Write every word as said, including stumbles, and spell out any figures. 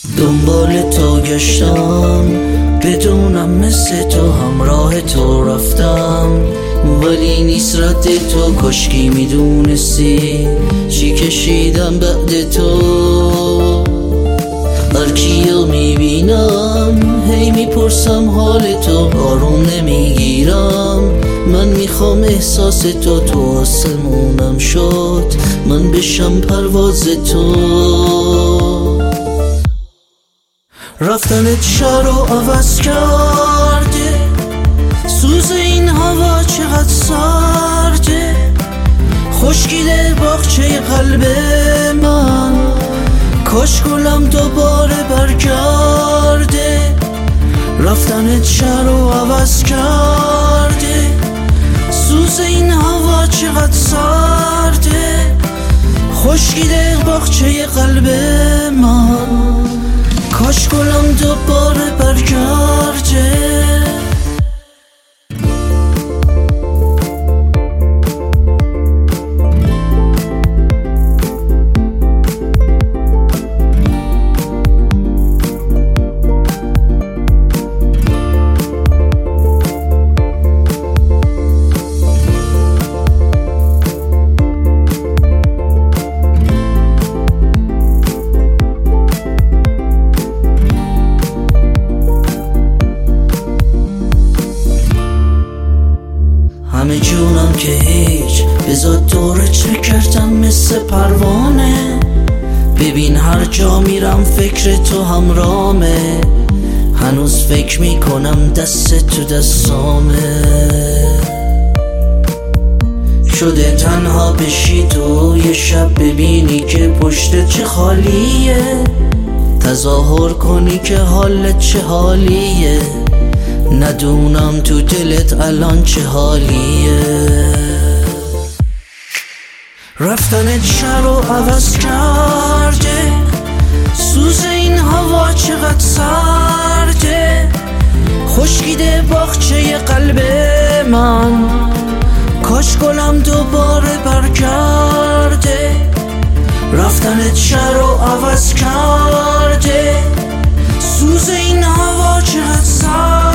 دنبال تو گشتم، بدونم مثل تو همراه تو رفتم، ولی نیست رد تو. کاشکی میدونستی چی کشیدم بعد تو. هر کیو میبینم هی میپرسم حال تو، آروم نمیگیرم. من میخوام احساس تو، تو آسمونم شد، من بشم پرواز تو. رفتنت شهر رو عوض کرده، سوز این هوا چقدر سرده، خشکیده باغچه قلب من. کاش گلم دوباره برگرده. رفتنت شهر رو عوض کرده، سوز این هوا چقدر سرده، خشکیده باغچه قلب من. کاش گلم دوباره برگرده. همه جونم که هیچ، بذار دور چه کردم مثل پروانه. ببین هر جا میرم فکر تو همرامه، هنوز فکر میکنم دست تو دستامه. شده تنها بشی تو یه شب، ببینی که پشت چه خالیه، تظاهر کنی که حالت چه حالیه، ندونم تو دلت الان چه حالیه. رفتنت شهر رو عوض کرده، سوز این هوا چقدر سرده، خشکیده باغچه قلب من. کاش گلم دوباره برگرده. رفتنت شهر رو عوض کرده، سوز این هوا چقدر سرده،